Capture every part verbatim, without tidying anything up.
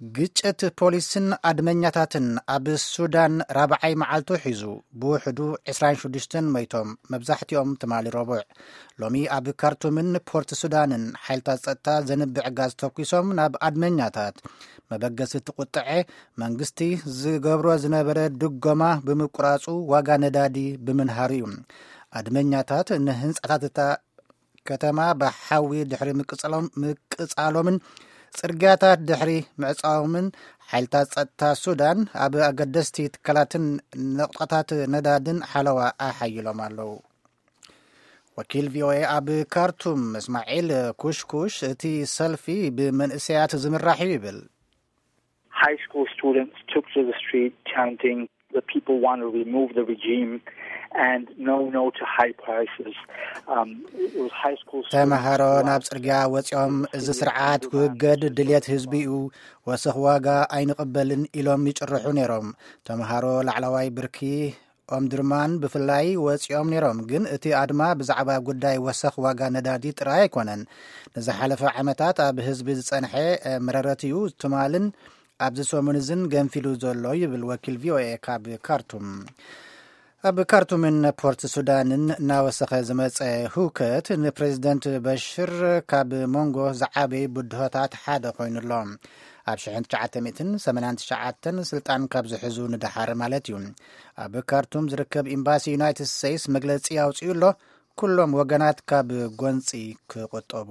ግጭት ፖሊስን አድመኛታትን አብ ሱዳን ራብዓይ መዓልቱ ሒዙ ብውሕዱ عشرين وستة መይቶም መብዛሕቲኦም ትማሊ ረቡዕ ሎሚ አብ ካርቱምን ፖርት ሱዳንን ሓይልታት ጸጥታ ዘንብዕ ጋዝ ተኩሶም ናብ አድመኛታት መበገሲ ትቁጥዐ መንግስቲ ዝገብሮ ዝነበረ ድጎማ ብምቁራጹ ዋጋ ነዳዲ ብምንሃር እዩ። አድመኛታት ንህንጻታት ከተማ በሓዊ ድሕሪ ምቅጻሎምን ጽርግያታት ድሕሪ ምዕጻዎምን ሓይልታት ጸጥታ ሱዳን ኣብ ኣገደስቲ ትካላትን ነቕጣታት ነዳድን ሓለዋ ኣሓይሎም ኣለዉ። ወኪል ቪኦኤ ኣብ ካርቱም እስማዒል ኩሽኩሽ እቲ ሰልፊ ብመንእሰያት ዝምራሕ እዩ ይብል። High school students took to the street chanting the people want to remove the regime and no no to high prices. Um it was high school students ተማሃሮ ናብ ጽርግያ ወጽኦም እዚ ስርዓት ክውገድ ድልየት ህዝቢ እዩ ወስኽ ዋጋ ኣይንቕበልን ኢሎም ይጭርሑ ነይሮም። ተማሃሮ ላዕለዋይ ብርኪ ኦምድርማን ብፍላይ ወጽኦም ነይሮም። ግን እቲ ኣድማ ብዛዕባ ጉዳይ ወስኽ ዋጋ ነዳዲ ጥራይ ኣይኮነን። ንዝሓለፈ ዓመታት ኣብ ህዝቢ ዝጸንሐ መረረት እዩ ትማልን ኣብዚ ሰሙንዝን ገንፊሉ ዘሎ ይብል ወኪል ቪኦኤ ካብ ካርቱም። ኣብ ካርቱምን ፖርት ሱዳንን እናወሰኸ ዝመጸ ሁከት ንፕሬዚደንት በሽር ካብ ሞንጎ ዝዓበይ ቡድሆታት ሓደ ኮይኑሎ ኣብ ሽሕን ትሽዓተ ሰማንያን ትሽዓተን ስልጣን ካብ ዝሕዙ ንድሓር ማለት እዩ። ኣብ ካርቱም ዝርከብ ኤምባሲ ዩናይትድ ስቴትስ መግለጺ ኣውፅኡ ኣሎ ኩሎም ወገናት ካብ ጎንፂ ክቁጠቡ።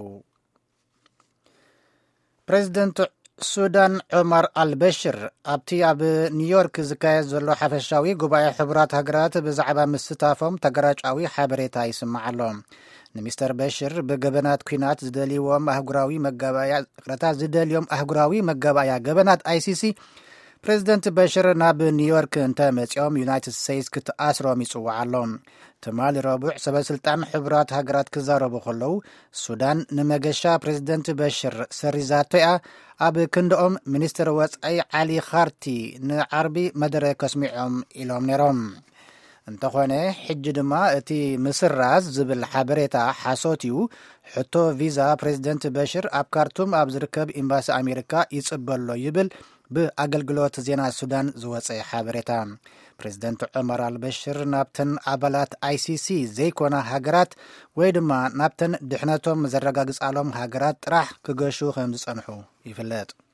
ፕሬዚደንት ሱዳን ዑመር አልበሽር ኣብቲ ኣብ ኒውዮርክ ዝካየድ ዘሎ ሓፈሻዊ ጉባኤ ሕቡራት ሃገራት ብዛዕባ ምስታፎም ተገራጫዊ ሓበሬታ ይስማዕ ኣሎ። ንሚስተር በሽር ብገበናት ኩናት ዝደልይዎም ኣህጉራዊ መጋባያ ቅረታት ዝደልዮም ኣህጉራዊ መጋባያ ገበናት አይሲሲ ፕሬዚደንት በሽር ናብ ኒውዮርክ እንተመጺኦም ዩናይትድ ስቴትስ ክትኣስሮም ይጽዋዕ ኣሎ። ትማሊ ረቡዕ ሰበስልጣን ሕቡራት ሃገራት ክዛረቡ ከለዉ ሱዳን ንመገሻ ፕሬዚደንት በሽር ሰሪዛቶ እያ ኣብ ክንድኦም ሚኒስትር ወጻኢ ዓሊ ካርቲ ንዓርቢ መደረ ከስሚዖም ኢሎም ነይሮም። እንተኾነ ሕጂ ድማ እቲ ምስራዝ ዝብል ሓበሬታ ሓሶት እዩ ሕቶ ቪዛ ፕሬዚደንት በሽር ኣብ ካርቱም ኣብ ዝርከብ ኤምባሲ ኣሜሪካ ይጽበሎ ይብል ብኣገልግሎት ዜና ሱዳን ዝወፀ ሓበሬታ። ፕሬዚደንት ዑመር አልበሽር ናብተን ኣባላት አይሲሲ ዘይኮና ሃገራት ወይ ድማ ናብተን ድሕነቶም ዘረጋግጻሎም ሃገራት ጥራሕ ክገሹ ከም ዝጸንሑ ይፍለጥ።